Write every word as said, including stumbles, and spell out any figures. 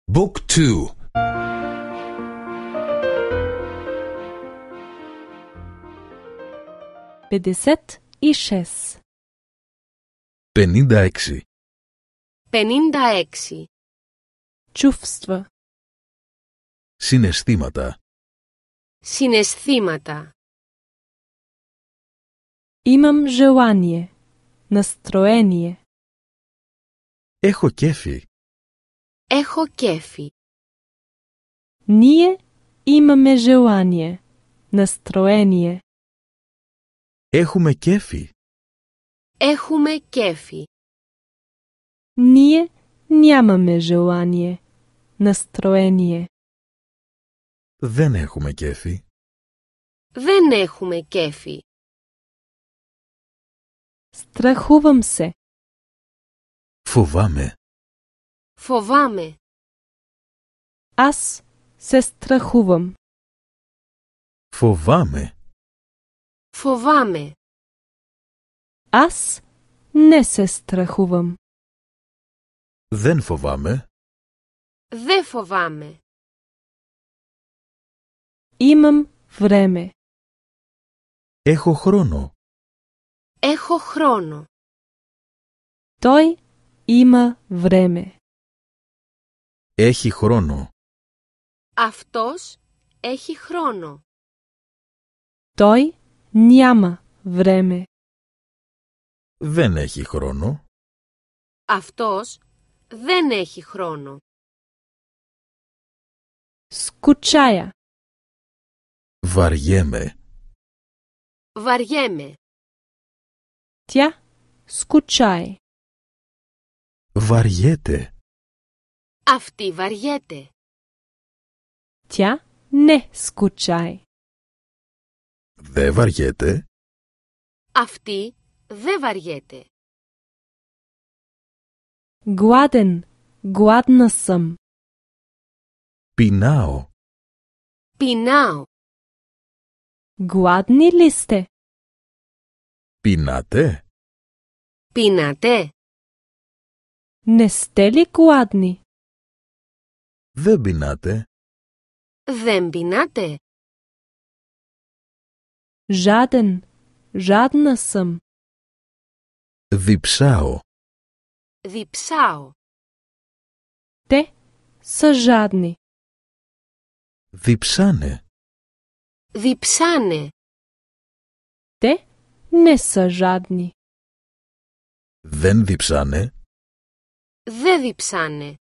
Book two. πενήντα έξι. πενήντα έξι. πενήντα έξι. Чувства. Συναισθήματα. Συναισθήματα. Имам желание. Настроение. Έχω κέφι. Έχω κέφι. Ние имаме желание. Настроение. Έχουμε κέφι. Έχουμε κέφι. Ние нямаме желание. Настроение. Δεν έχουμε κέφι. Δεν έχουμε κέφι. Страхувам се. Φοβάμαι. Φοβάμαι. Аз се страхувам. Φοβάμαι. Φοβάμαι. Аз не се страхувам. Δεν φοβάμαι. Δεν φοβάμαι. Имам време. Έχω χρόνο. Έχω χρόνο. Той има време. Έχει χρόνο. Αυτός έχει χρόνο. Той няма време. Δεν έχει χρόνο. Αυτός δεν έχει χρόνο. Скучая. Βαριέμαι. Βαριέμαι. Тя скучае. Βαριέται. Αυτή βαριέται. Тя не скучае. Δε βαριέται. Αυτή δεν βαριέται. Гладен. Гладна съм. Πεινάω. Πεινάω. Гладни ли сте? Πεινάτε. Πεινάτε. Не сте ли гладни? Δεν πεινάτε. Δεν πεινάτε. Жаден. Жадна съм. Διψάω. Διψάω. Те са жадни. Διψάνε. Διψάνε. Те не са жадни. Δεν διψάνε. Δεν διψάνε.